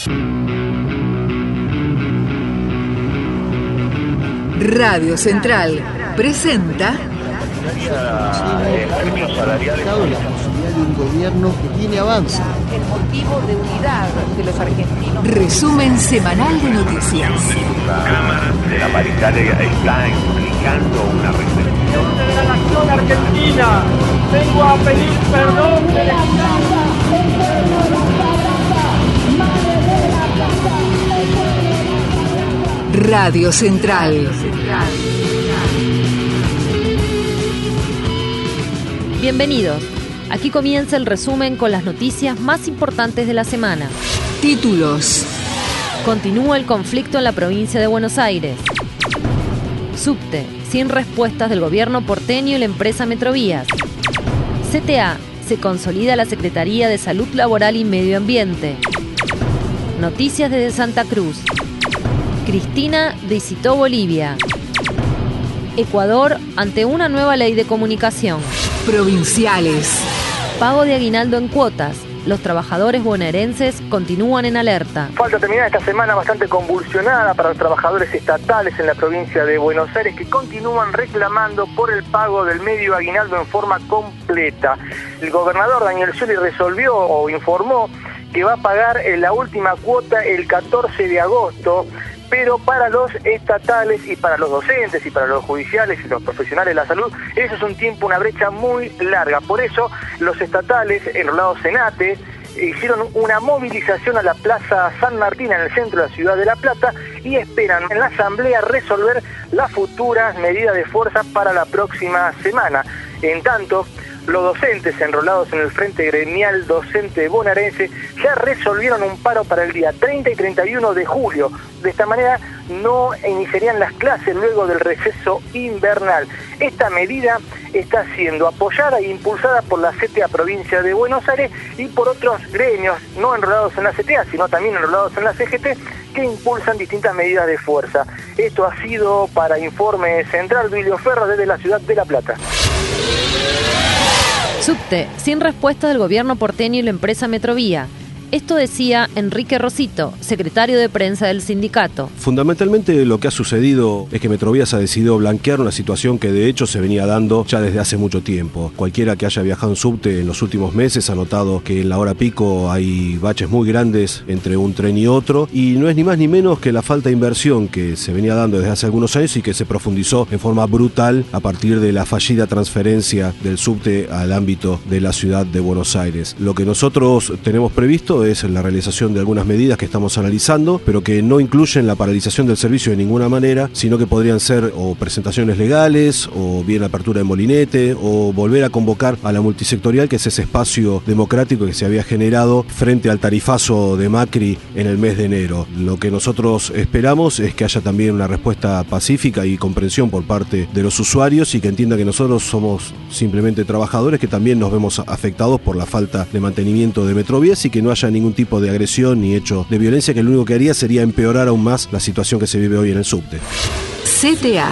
Radio Central presenta el premio salarial de la posibilidad de un gobierno que tiene avance. El motivo de unidad de los argentinos. Resumen semanal de noticias. La Cámara de la Paritaria está implicando una reflexión. De la nación argentina, vengo a pedir perdón del Estado. Radio Central. Bienvenidos. Aquí comienza el resumen con las noticias más importantes de la semana. Títulos. Continúa el conflicto en la provincia de Buenos Aires. Subte, sin respuestas del gobierno porteño y la empresa Metrovías. CTA, se consolida la Secretaría de Salud Laboral y Medio Ambiente. Noticias desde Santa Cruz. Cristina visitó Bolivia. Ecuador ante una nueva ley de comunicación. Provinciales. Pago de aguinaldo en cuotas. Los trabajadores bonaerenses continúan en alerta. Falta terminar esta semana bastante convulsionada para los trabajadores estatales en la provincia de Buenos Aires que continúan reclamando por el pago del medio aguinaldo en forma completa. El gobernador Daniel Scioli resolvió o informó que va a pagar la última cuota el 14 de agosto, pero para los estatales y para los docentes y para los judiciales y los profesionales de la salud, eso es un tiempo, una brecha muy larga. Por eso los estatales, enrolados en ATE, hicieron una movilización a la Plaza San Martín en el centro de la ciudad de La Plata y esperan en la asamblea resolver las futuras medidas de fuerza para la próxima semana. En tanto, los docentes enrolados en el Frente Gremial Docente Bonaerense ya resolvieron un paro para el día 30 y 31 de julio. De esta manera no iniciarían las clases luego del receso invernal. Esta medida está siendo apoyada e impulsada por la CTA Provincia de Buenos Aires y por otros gremios no enrolados en la CTA, sino también enrolados en la CGT, que impulsan distintas medidas de fuerza. Esto ha sido para Informe Central Duilio Ferro desde la ciudad de La Plata. Subte, sin respuesta del gobierno porteño y la empresa Metrovía. Esto decía Enrique Rosito, secretario de prensa del sindicato. Fundamentalmente lo que ha sucedido es que Metrovías ha decidido blanquear una situación que de hecho se venía dando ya desde hace mucho tiempo. Cualquiera que haya viajado en subte en los últimos meses ha notado que en la hora pico hay baches muy grandes entre un tren y otro, y no es ni más ni menos que la falta de inversión que se venía dando desde hace algunos años y que se profundizó en forma brutal a partir de la fallida transferencia del subte al ámbito de la ciudad de Buenos Aires. Lo que nosotros tenemos previsto es la realización de algunas medidas que estamos analizando, pero que no incluyen la paralización del servicio de ninguna manera, sino que podrían ser o presentaciones legales, o bien apertura de molinete, o volver a convocar a la multisectorial, que es ese espacio democrático que se había generado frente al tarifazo de Macri en el mes de enero. Lo que nosotros esperamos es que haya también una respuesta pacífica y comprensión por parte de los usuarios y que entiendan que nosotros somos simplemente trabajadores que también nos vemos afectados por la falta de mantenimiento de Metrovías y que no haya ningún tipo de agresión ni hecho de violencia que lo único que haría sería empeorar aún más la situación que se vive hoy en el subte. CTA.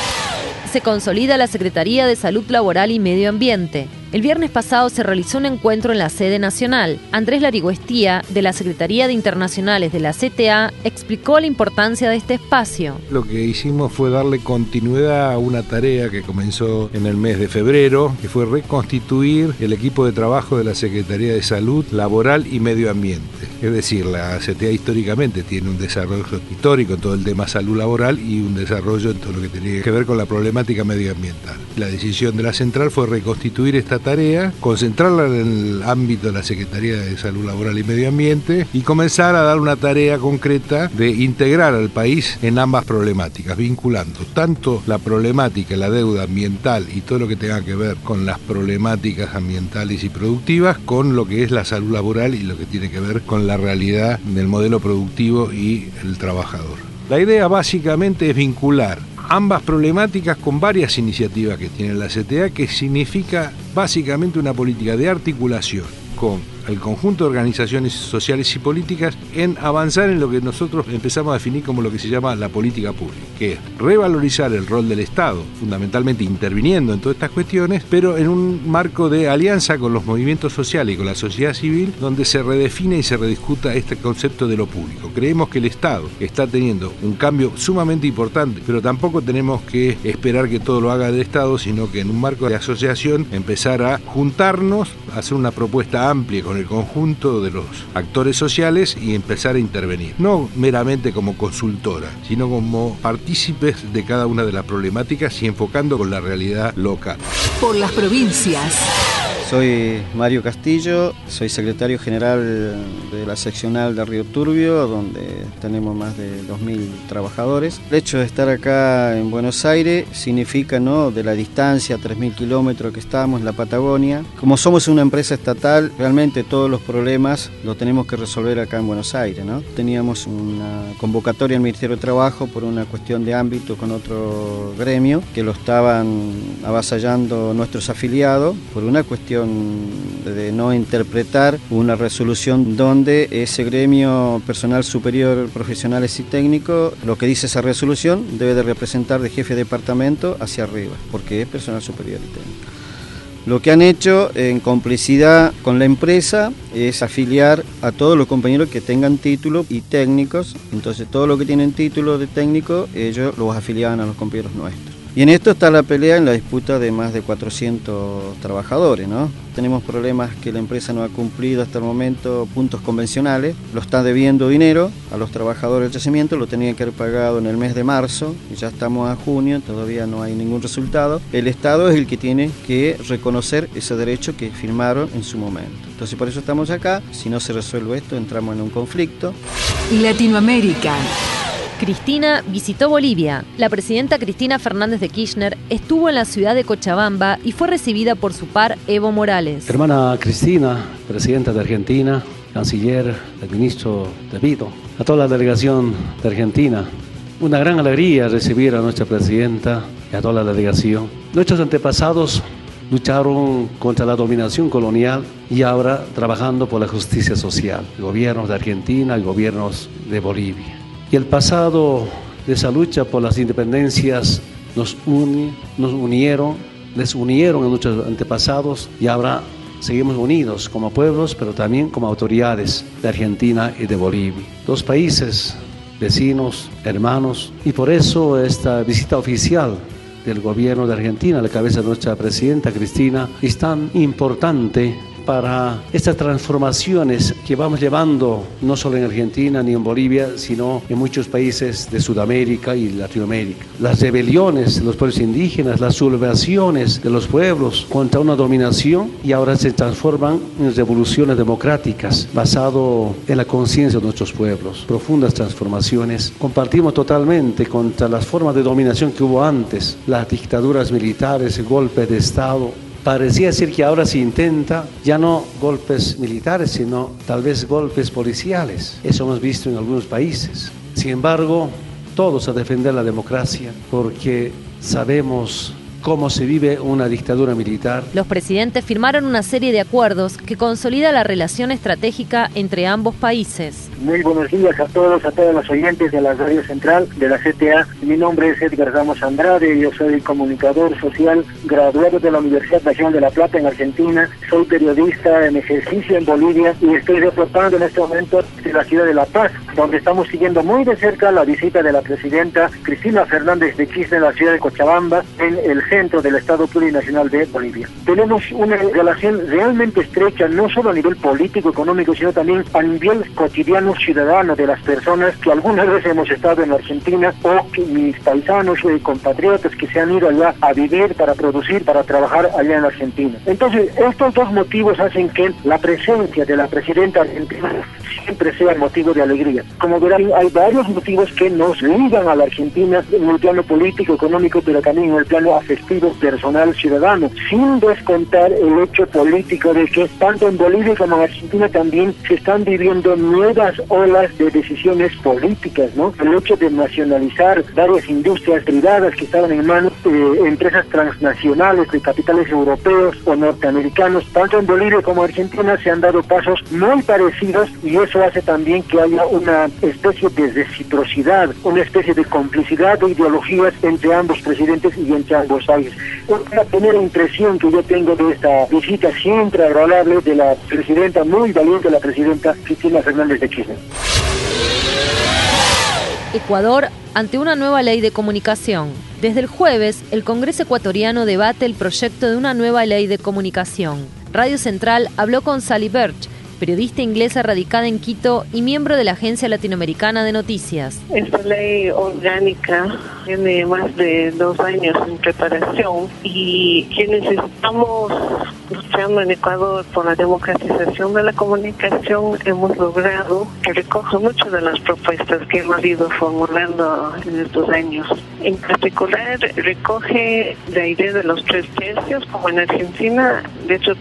Se consolida la Secretaría de Salud Laboral y Medio Ambiente. El viernes pasado se realizó un encuentro en la sede nacional. Andrés Lariguestía, de la Secretaría de Internacionales de la CTA, explicó la importancia de este espacio. Lo que hicimos fue darle continuidad a una tarea que comenzó en el mes de febrero, que fue reconstituir el equipo de trabajo de la Secretaría de Salud Laboral y Medio Ambiente. Es decir, la CTA históricamente tiene un desarrollo histórico en todo el tema salud laboral y un desarrollo en todo lo que tiene que ver con la problemática medioambiental. La decisión de la central fue reconstituir esta tarea, concentrarla en el ámbito de la Secretaría de Salud Laboral y Medio Ambiente y comenzar a dar una tarea concreta de integrar al país en ambas problemáticas, vinculando tanto la problemática, la deuda ambiental y todo lo que tenga que ver con las problemáticas ambientales y productivas con lo que es la salud laboral y lo que tiene que ver con la realidad del modelo productivo y el trabajador. La idea básicamente es vincular ambas problemáticas con varias iniciativas que tiene la CTA, que significa básicamente una política de articulación con al conjunto de organizaciones sociales y políticas en avanzar en lo que nosotros empezamos a definir como lo que se llama la política pública, que es revalorizar el rol del Estado, fundamentalmente interviniendo en todas estas cuestiones, pero en un marco de alianza con los movimientos sociales y con la sociedad civil, donde se redefine y se rediscuta este concepto de lo público. Creemos que el Estado está teniendo un cambio sumamente importante, pero tampoco tenemos que esperar que todo lo haga el Estado, sino que en un marco de asociación empezar a juntarnos, hacer una propuesta amplia con el conjunto de los actores sociales y empezar a intervenir. No meramente como consultora, sino como partícipes de cada una de las problemáticas y enfocando con la realidad local. Por las provincias. Soy Mario Castillo, soy secretario general de la seccional de Río Turbio, donde tenemos más de 2.000 trabajadores. El hecho de estar acá en Buenos Aires significa, ¿no?, de la distancia, 3.000 kilómetros que estamos en la Patagonia. Como somos una empresa estatal, realmente todos los problemas los tenemos que resolver acá en Buenos Aires, ¿no? Teníamos una convocatoria en el Ministerio de Trabajo por una cuestión de ámbito con otro gremio, que lo estaban avasallando nuestros afiliados por una cuestión de no interpretar una resolución donde ese gremio personal superior, profesionales y técnicos, lo que dice esa resolución debe de representar de jefe de departamento hacia arriba, porque es personal superior y técnico. Lo que han hecho en complicidad con la empresa es afiliar a todos los compañeros que tengan título y técnicos. Entonces todos los que tienen título de técnico, ellos los afiliaban a los compañeros nuestros. Y en esto está la pelea en la disputa de más de 400 trabajadores, ¿no? Tenemos problemas que la empresa no ha cumplido hasta el momento puntos convencionales, lo está debiendo dinero a los trabajadores del yacimiento, lo tenían que haber pagado en el mes de marzo, y ya estamos a junio, todavía no hay ningún resultado. El Estado es el que tiene que reconocer ese derecho que firmaron en su momento. Entonces por eso estamos acá, si no se resuelve esto entramos en un conflicto. Latinoamérica. Cristina visitó Bolivia. La presidenta Cristina Fernández de Kirchner estuvo en la ciudad de Cochabamba y fue recibida por su par Evo Morales. Hermana Cristina, presidenta de Argentina, canciller, el ministro De Vito, a toda la delegación de Argentina. Una gran alegría recibir a nuestra presidenta y a toda la delegación. Nuestros antepasados lucharon contra la dominación colonial y ahora trabajando por la justicia social. Gobiernos de Argentina y gobiernos de Bolivia. Y el pasado de esa lucha por las independencias les unieron a nuestros antepasados y ahora seguimos unidos como pueblos, pero también como autoridades de Argentina y de Bolivia. Dos países vecinos, hermanos, y por eso esta visita oficial del gobierno de Argentina, a la cabeza de nuestra presidenta Cristina, es tan importante para estas transformaciones que vamos llevando no solo en Argentina ni en Bolivia, sino en muchos países de Sudamérica y Latinoamérica. Las rebeliones de los pueblos indígenas, las sublevaciones de los pueblos contra una dominación y ahora se transforman en revoluciones democráticas basado en la conciencia de nuestros pueblos. Profundas transformaciones. Compartimos totalmente contra las formas de dominación que hubo antes, las dictaduras militares, golpes de Estado. Parecía decir que ahora se intenta ya no golpes militares, sino tal vez golpes policiales. Eso hemos visto en algunos países. Sin embargo, todos a defender la democracia porque sabemos cómo se vive una dictadura militar. Los presidentes firmaron una serie de acuerdos que consolida la relación estratégica entre ambos países. Muy buenos días a todos los oyentes de la Radio Central de la CTA. Mi nombre es Edgar Ramos Andrade, yo soy comunicador social graduado de la Universidad Nacional de La Plata en Argentina. Soy periodista en ejercicio en Bolivia y estoy reportando en este momento de la ciudad de La Paz, donde estamos siguiendo muy de cerca la visita de la presidenta Cristina Fernández de Kirchner en la ciudad de Cochabamba, en el centro del Estado Plurinacional de Bolivia. Tenemos una relación realmente estrecha, no solo a nivel político, económico, sino también a nivel cotidiano ciudadano de las personas que algunas veces hemos estado en Argentina o que mis paisanos y compatriotas que se han ido allá a vivir, para producir, para trabajar allá en Argentina. Entonces, estos dos motivos hacen que la presencia de la presidenta argentina siempre sea motivo de alegría. Como verán, hay varios motivos que nos ligan a la Argentina en el plano político, económico, pero también en el plano afectivo, personal, ciudadano, sin descontar el hecho político de que tanto en Bolivia como en Argentina también se están viviendo nuevas olas de decisiones políticas, ¿no? El hecho de nacionalizar varias industrias privadas que estaban en manos de empresas transnacionales de capitales europeos o norteamericanos, tanto en Bolivia como en Argentina se han dado pasos muy parecidos, y eso hace también que haya una especie de reciprocidad, una especie de complicidad de ideologías entre ambos presidentes y entre ambos países. La primera impresión que yo tengo de esta visita siempre agradable de la presidenta, muy valiente la presidenta Cristina Fernández de Kirchner. Ecuador ante una nueva ley de comunicación. Desde el jueves, el Congreso ecuatoriano debate el proyecto de una nueva ley de comunicación. Radio Central habló con Sally Birch, periodista inglesa radicada en Quito y miembro de la Agencia Latinoamericana de Noticias. Esta ley orgánica tiene más de 2 años en preparación, y quienes estamos luchando en Ecuador por la democratización de la comunicación hemos logrado que recoja muchas de las propuestas que hemos ido formulando en estos años. En particular, recoge la idea de los 3 tercios, como en Argentina. De hecho,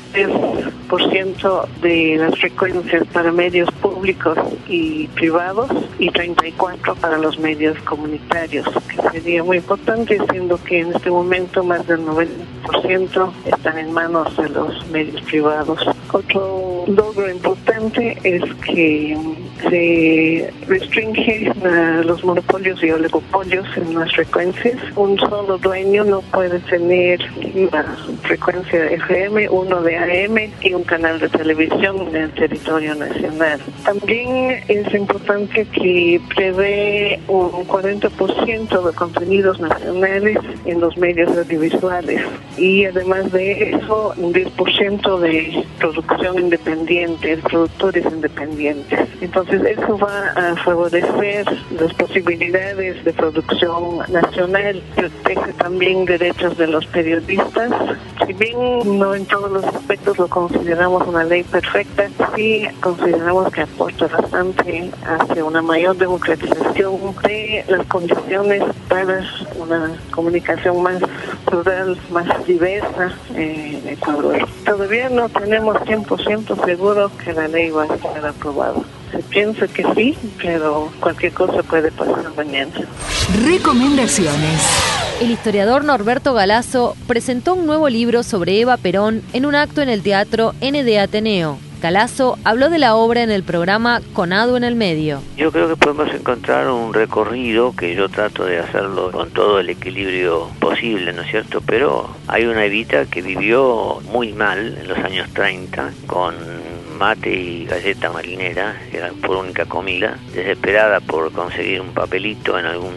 33% de las frecuencias para medios públicos y privados y 34% para los medios comunitarios, que sería muy importante, siendo que en este momento más del 90% están en manos de los medios privados. Otro logro importante es que se restringe los monopolios y oligopolios en las frecuencias. Un solo dueño no puede tener una frecuencia de FM, uno de AM y un canal de televisión en el territorio nacional. También es importante que prevé un 40% de contenidos nacionales en los medios audiovisuales, y además de eso un 10% de producción independiente, productores independientes. Entonces eso va a favorecer las posibilidades de producción nacional, protege también derechos de los periodistas. Si bien no en todos los aspectos lo consideramos una ley perfecta, sí consideramos que aporta bastante hacia una mayor democratización de las condiciones para una comunicación más plural, más diversa en Ecuador. Todavía no tenemos 100% seguro que la ley va a estar aprobada. Se piensa que sí, pero cualquier cosa puede pasar mañana. Recomendaciones. El historiador Norberto Galazo presentó un nuevo libro sobre Eva Perón en un acto en el Teatro ND Ateneo. Galazo habló de la obra en el programa Conado en el Medio. Yo creo que podemos encontrar un recorrido que yo trato de hacerlo con todo el equilibrio posible, ¿no es cierto? Pero hay una Evita que vivió muy mal en los años 30 con mate y galleta marinera, que era por única comida, desesperada por conseguir un papelito en algún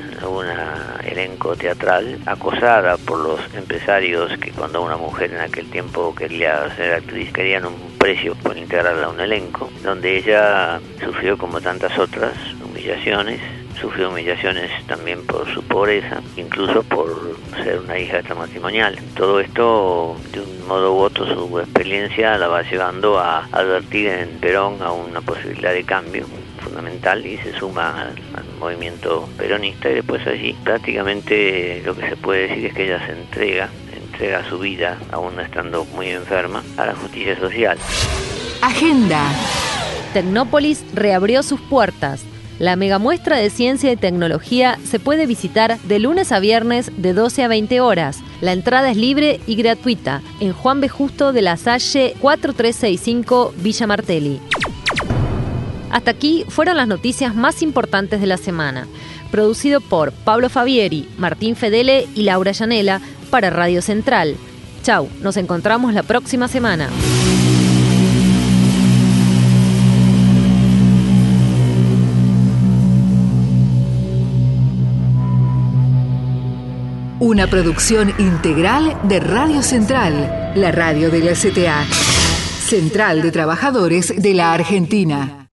elenco teatral, acosada por los empresarios que cuando una mujer en aquel tiempo quería ser actriz querían un precio por integrarla a un elenco, donde ella sufrió como tantas otras humillaciones. Sufrió humillaciones también por su pobreza, incluso por ser una hija extramatrimonial. Todo esto, de un modo u otro, su experiencia la va llevando a advertir en Perón a una posibilidad de cambio fundamental, y se suma al movimiento peronista, y después allí prácticamente lo que se puede decir es que ella se entrega su vida, aún estando muy enferma, a la justicia social. Agenda. Tecnópolis reabrió sus puertas. La megamuestra de ciencia y tecnología se puede visitar de lunes a viernes de 12 a 20 horas. La entrada es libre y gratuita en Juan B. Justo de la Salle 4365 Villa Martelli. Hasta aquí fueron las noticias más importantes de la semana. Producido por Pablo Fabieri, Martín Fedele y Laura Llanela para Radio Central. Chau, nos encontramos la próxima semana. Una producción integral de Radio Central, la radio de la CTA, Central de Trabajadores de la Argentina.